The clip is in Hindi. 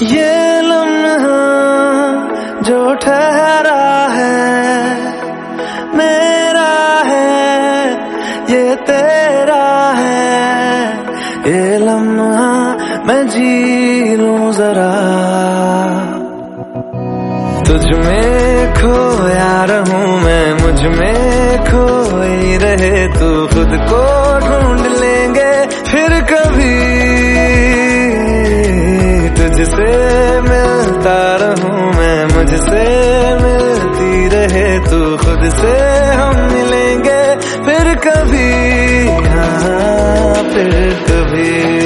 ये लम्हा जो ठहरा है मेरा है, ये तेरा है। ये लम्हा मैं जी लूं जरा, तुझ में खोया रहूं मैं, मुझ में खोई रहे तू। खुद को ढूंढ लेंगे फिर कभी, तुझसे मिलता रहूं मैं, मुझसे मिलती रहे तू। खुद से हम मिलेंगे फिर कभी, हाँ फिर कभी।